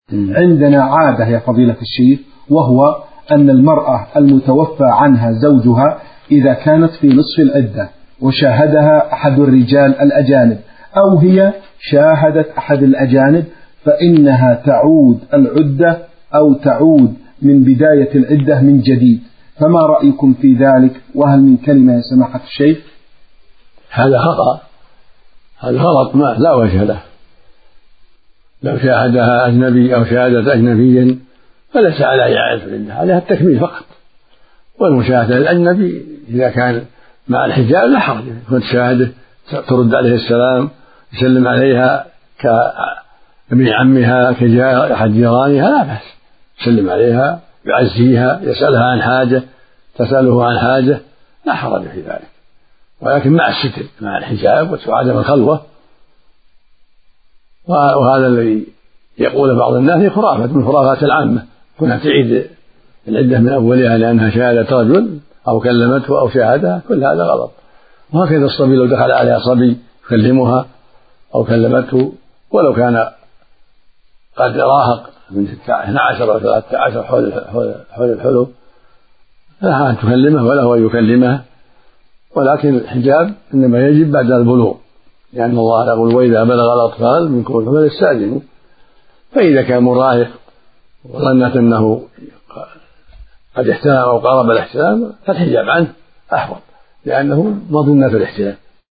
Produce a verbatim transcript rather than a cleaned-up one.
عندنا عادة يا فضيلة الشيخ، وهو أن المرأة المتوفى عنها زوجها إذا كانت في نصف العدة وشاهدها أحد الرجال الأجانب أو هي شاهدت أحد الأجانب فإنها تعود العدة أو تعود من بداية العدة من جديد، فما رأيكم في ذلك؟ وهل من كلمة يا سماحة الشيخ؟ هذا خطأ، هذا غلط ما لا وجه له. لو شاهدها أجنبي أو شاهدت أجنبيا فليس على إعادة العدة، عليها التكميل فقط. والمشاهدة الأجنبي إذا كان مع الحجاب لا حرج، كنت شاهده ترد عليه السلام، يسلم عليها كابن عمها كأحد جيرانها لا بأس، يسلم عليها يعزيها، يسألها عن حاجة تسأله عن حاجة لا حرج في ذلك، ولكن مع الستر مع الحجاب وعدم الخلوة. وهذا الذي يقول بعض الناس خرافة من خرافات العامة، كنا تعيد العدة من أولها لأنها شاهدت رجل أو كلمته أو شاهدها، كل هذا غلط. وهكذا الصبي لو دخل عليها صبي يكلمها أو كلمته ولو كان قد راهق من اثني عشر أو ثلاثة عشر حول الحلم لها أن تكلمه ولا هو يكلمها، ولكن الحجاب إنما يجب بعد البلوغ، لأن الله يقول وإذا بلغ الأطفال منكم فليستأذنوا. فإذا كان مراهق وظنت أنه قد احتلم أو قارب الاحتلام فالحجاب عنه أحوط، لأنه مظنة الاحتلام.